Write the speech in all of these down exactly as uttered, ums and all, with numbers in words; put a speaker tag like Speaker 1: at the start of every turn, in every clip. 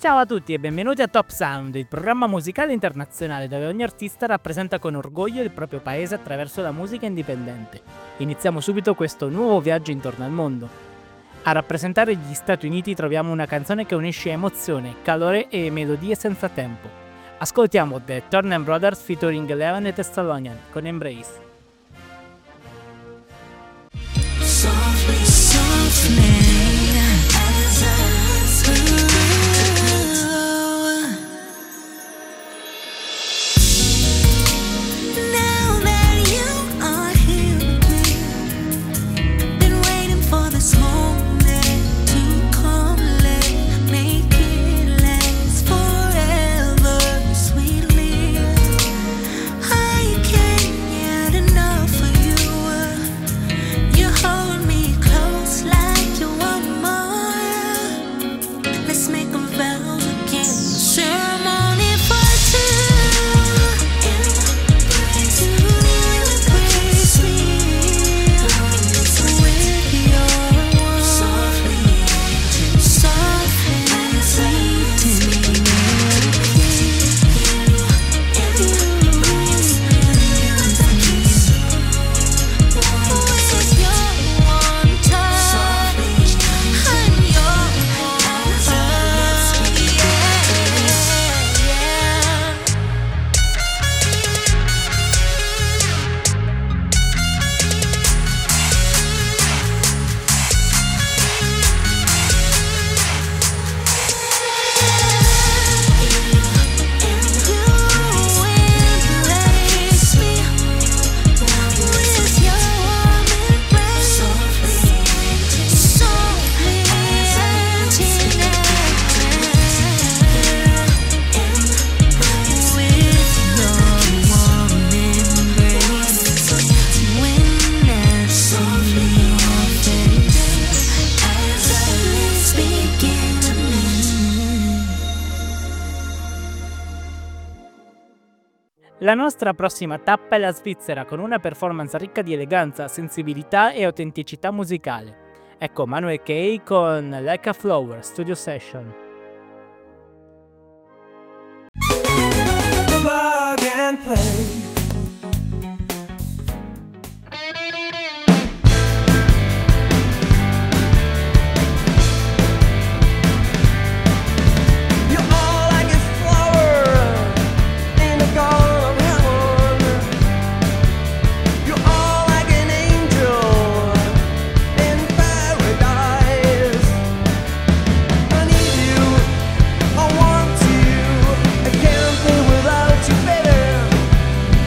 Speaker 1: Ciao a tutti e benvenuti a Top Sound, il programma musicale internazionale dove ogni artista rappresenta con orgoglio il proprio paese attraverso la musica indipendente. Iniziamo subito questo nuovo viaggio intorno al mondo. A rappresentare gli Stati Uniti troviamo una canzone che unisce emozione, calore e melodie senza tempo. Ascoltiamo The Turner Brothers featuring Levan e Thessalonian con Embrace.
Speaker 2: Softly, softly, as I sleep. Now that you are here with me, been waiting for this moment to come. Let make it last forever, sweetly. I can't get enough of you. You hold me close like you want more. Let's make a vows again. Ceremony for two. Embrace you, embrace me with your warmth. Softly, softly, sweet to with your warm touch and your warm touch, yeah, yeah. Embrace me with your warm embrace, softly and tender. With your warm embrace, when I see your face, as our lips begin to meet.
Speaker 1: La nostra prossima tappa è la Svizzera con una performance ricca di eleganza, sensibilità e autenticità musicale. Ecco Manuel Kay con Like a Flower Studio Session.
Speaker 3: Plug and play. You're all like a flower in a garden of heaven. You're all like an angel in paradise. I need you, I want you, I can't live without you, baby.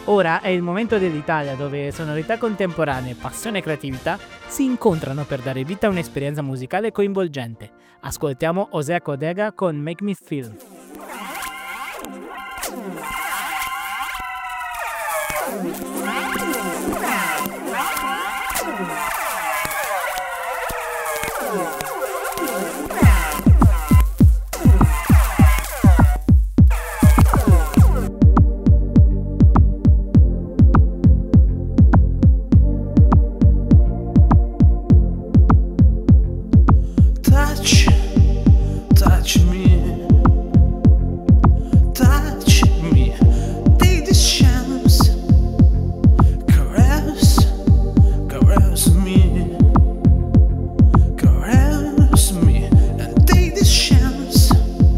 Speaker 1: Ora è il momento dell'Italia dove sonorità contemporanee, passione e creatività si incontrano per dare vita a un'esperienza musicale coinvolgente. Ascoltiamo Osea Codega con Make Me Feel.
Speaker 4: Touch, touch me, touch me, take this chance, caress, caress me, caress me, and take this chance.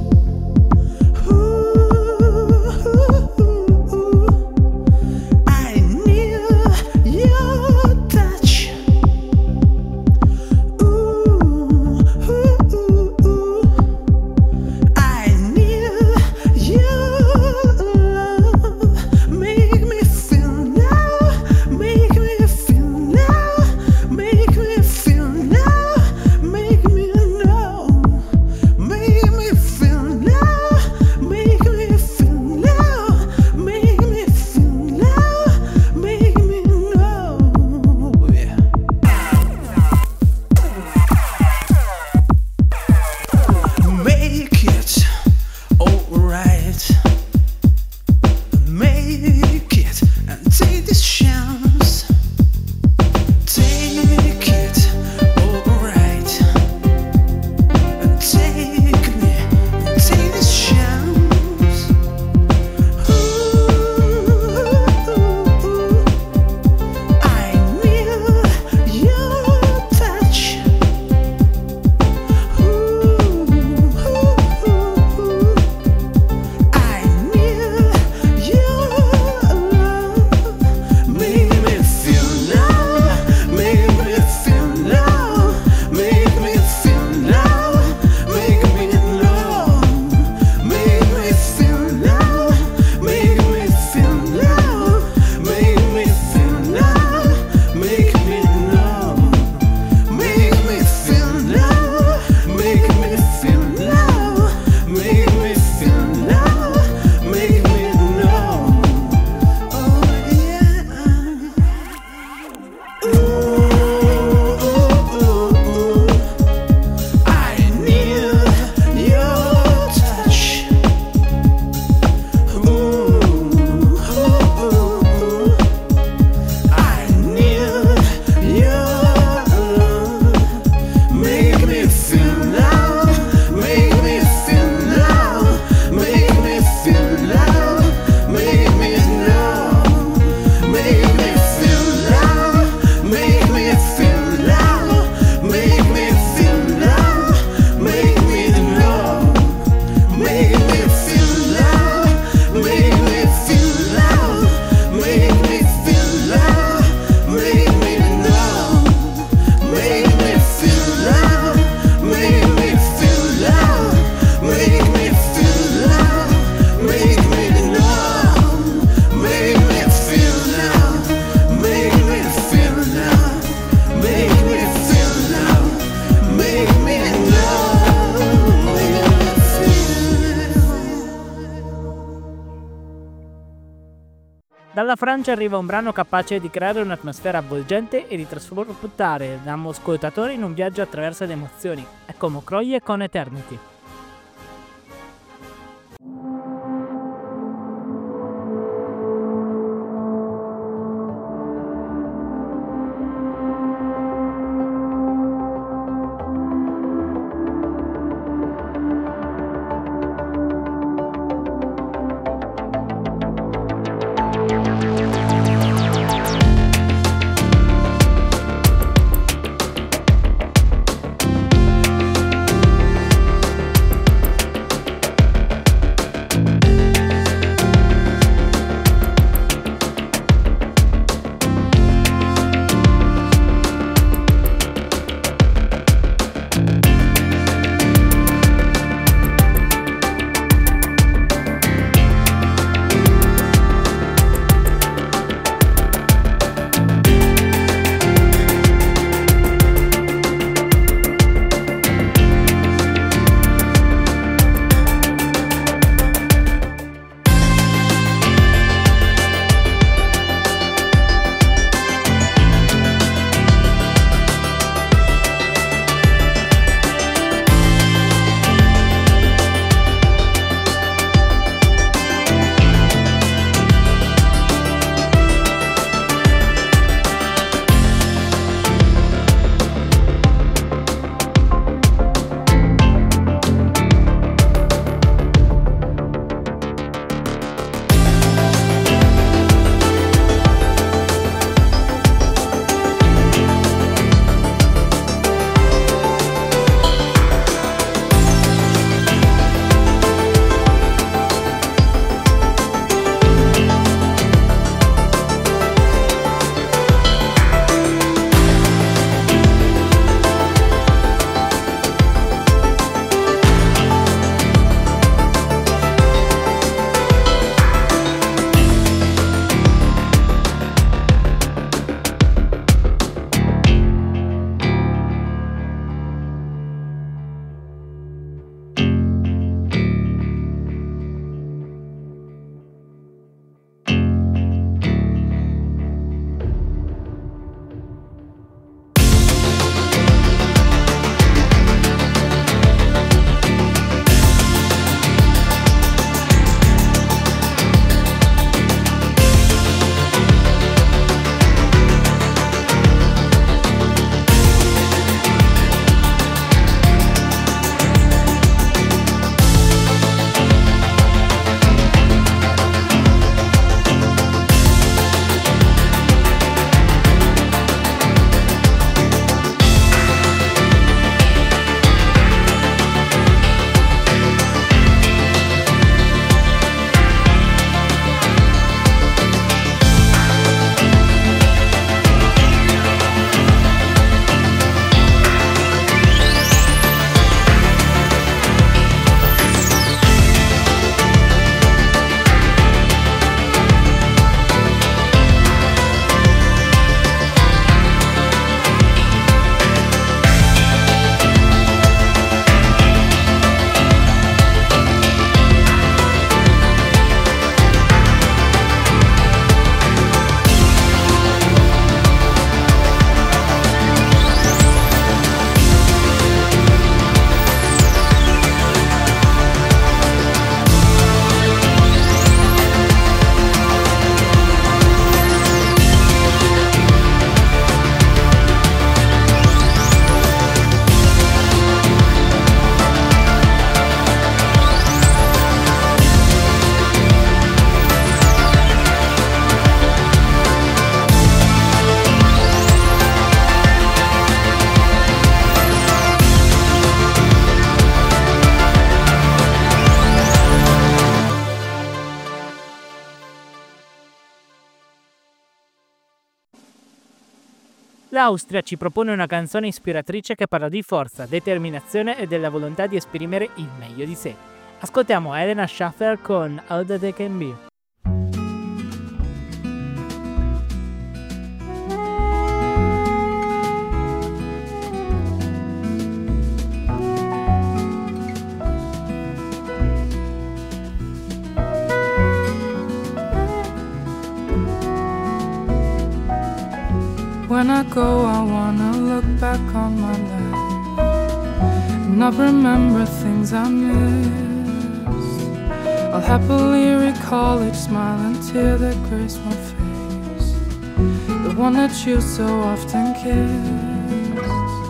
Speaker 4: Ooh, I need your touch. I need your love. Make me feel now, make me feel now, make me feel now, make me know, make me feel now, make me feel now, make me feel now, make me know. Yeah. Make it alright. Make it and take this chance. Take it alright. And take me, take this chance. Ooh, I need your touch. I need your love. Make me feel now, make me feel now, make me feel now, make me know, make me feel now, make me feel now, make me feel now, make me know, make me feel now, make me feel now, make me feel now, make me know. Oh yeah. Ooh, I need your touch. Ooh, I need your love. Make me feel now, make me feel now, make me feel now, make me know, make me feel now, make me feel now, make me feel now, make me know, make me feel now, make me feel now, make me feel now, make me know, make me feel now, make me feel now, make me feel now, make me know, make me feel now, make me feel now, make me feel now, make me know, make me feel.
Speaker 1: Dalla Francia arriva un brano capace di creare un'atmosfera avvolgente e di trasportare l'ascoltatore in un viaggio attraverso le emozioni. Ecco Mokroye con Eternity. L'Austria ci propone una canzone ispiratrice che parla di forza, determinazione e della volontà di esprimere il meglio di sé. Ascoltiamo Helena Schafer con All That I Can Be.
Speaker 5: When I go, I wanna look back on my life and not remember things I missed. I'll happily recall each smile and tear that graced my face, the one that you so often kissed.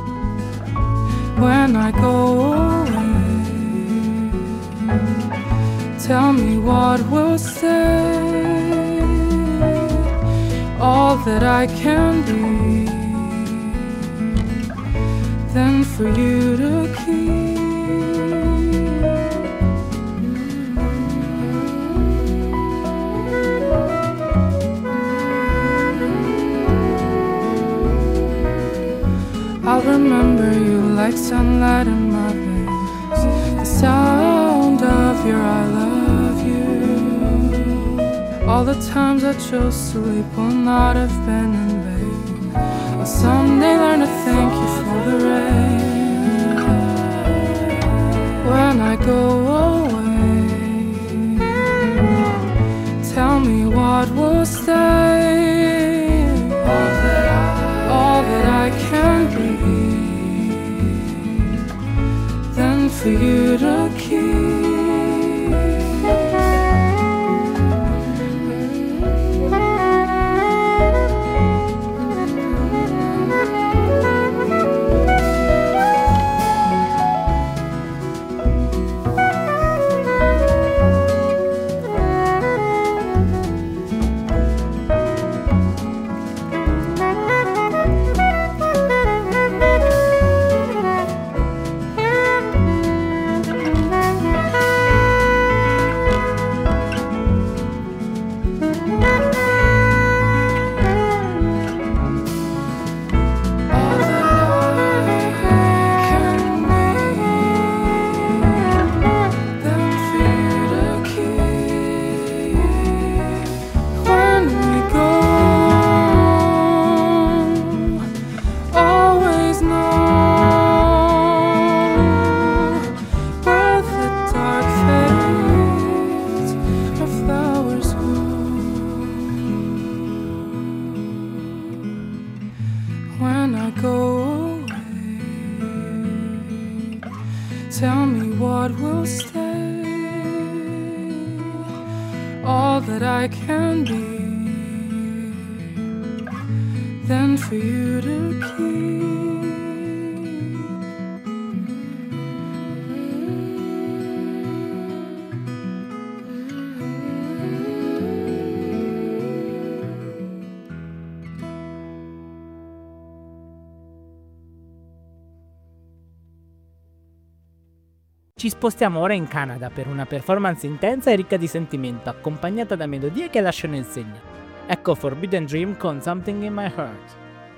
Speaker 5: When I go away, tell me what will stay. All that I can be, then for you to keep. I'll remember you like sunlight in my veins, the sound of your I love you. All the times I chose to leave will not have been in vain. I'll someday learn to thank you for the rain. When I go away, tell me what will stay. All that I, all that I can be, then for you to keep. Tell me what will stay. All that I can be, then for you to keep.
Speaker 1: Ci spostiamo ora in Canada per una performance intensa e ricca di sentimento, accompagnata da melodie che lasciano il segno. Ecco Forbidden Dream con Something in My Heart.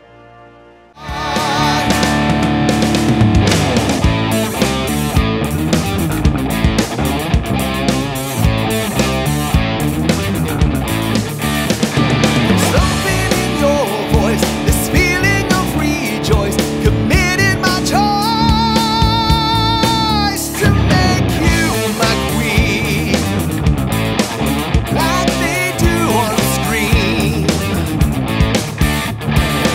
Speaker 4: Something in your voice, this feeling of rejoice, committed my choice to make you my queen, like they do on the screen.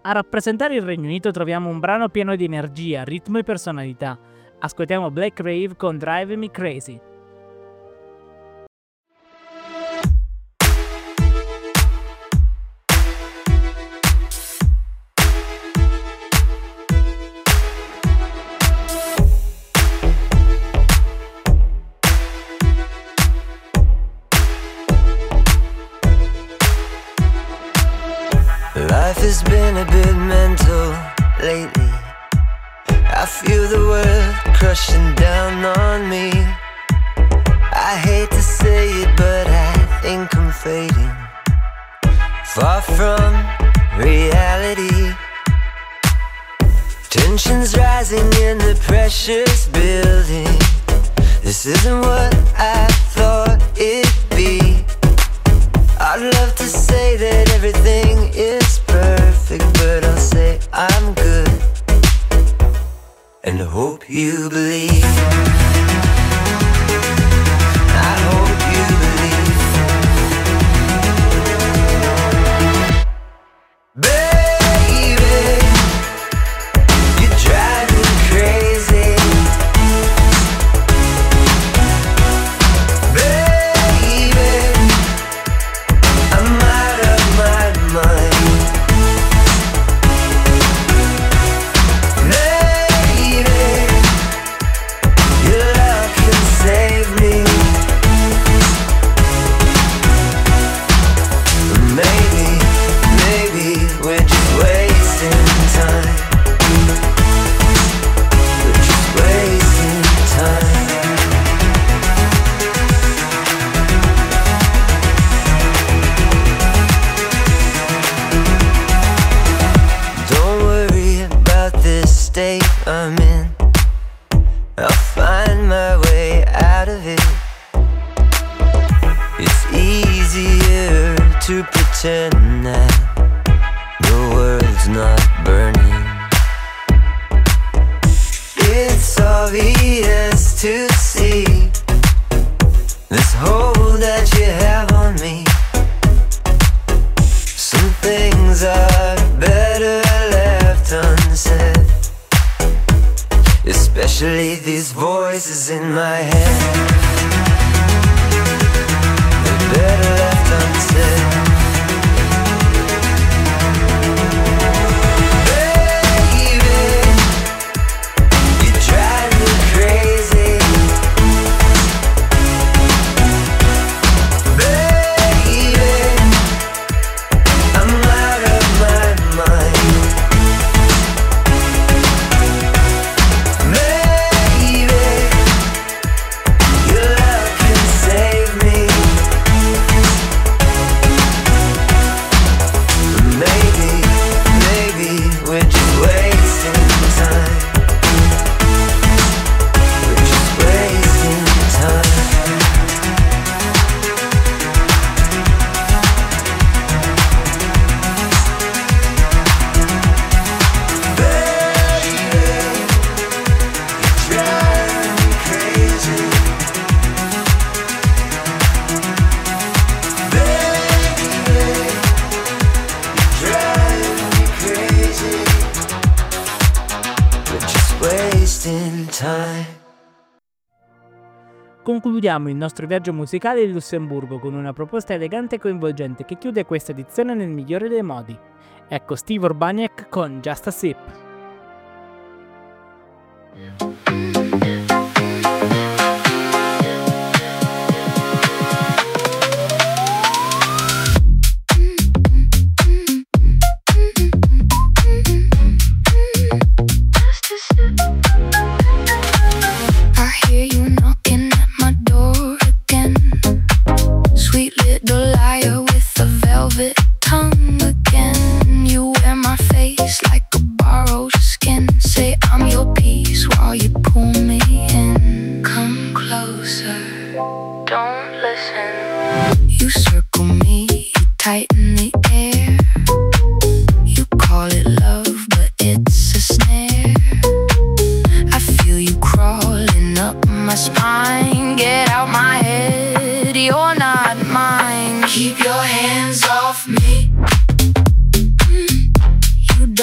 Speaker 1: A rappresentare il Regno Unito troviamo un brano pieno di energia, ritmo e personalità. Ascoltiamo Black Rave con Drive Me Crazy.
Speaker 6: Life has been a bit mental lately. I feel the world crushing down on me. I hate to say it, but I think I'm fading far from reality. Tensions rising and the pressure's building. This isn't what I thought it'd be. I'd love to say that everything is perfect, but I'll say I'm good and I hope you believe. I hope you believe. Baby, you drive me crazy. Baby, I'm out of my mind. Baby, your love can save me. Maybe, maybe we're just wasting time. We're just wasting time. Don't worry about this state I'm in. I'll find my way out of it. It's easier to pretend that the world's not burning. It's obvious to see this hold that you have on me. Some things are better left unsaid, especially these voices in my head. They're better left unsaid. Baby, you drive me crazy. Baby, I'm out of my mind. Baby, your love can save me. Maybe, maybe we're just wasting time. We're just wasting time. Baby, you drive me crazy. Baby, drive me crazy. We're just wasting time.
Speaker 1: Concludiamo il nostro viaggio musicale in Lussemburgo con una proposta elegante e coinvolgente che chiude questa edizione nel migliore dei modi. Ecco Steve Urbaniak con Just a Sip.
Speaker 5: I hear you knocking at my door again. Sweet little liar with a velvet tongue again. You wear my face like a borrowed skin. Say I'm your piece while you pull me in. Come closer, don't listen. You circle me, you tighten the air. You call it love, but it's a snare. I feel you crawling up my spine. Get out my head, you're not mine. Keep your hands off me. Mm, you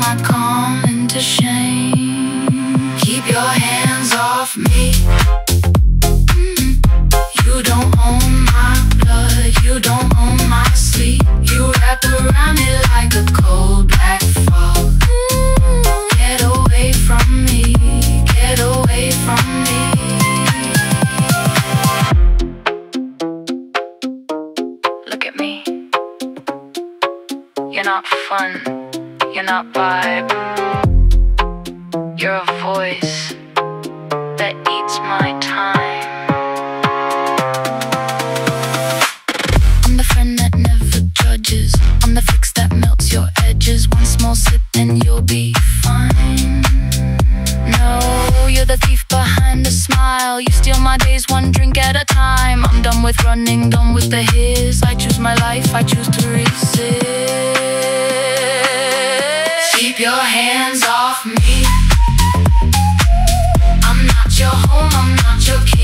Speaker 2: my calm into shame. Keep your hands off me. Mm. You don't own my blood, you don't own my sleep. You wrap around it like a cold black fog. Get away from me, get away from me. Look at me. You're not fun, you're not vibe. You're a voice that eats my time. I'm the friend that never judges. I'm the fix that melts your edges. One small sip and you'll be fine. No, you're the thief behind the smile. You steal my days one drink at a time. I'm done with running, done with the his. I choose my life, I choose to resist. Keep your hands off me. I'm not your home, I'm not your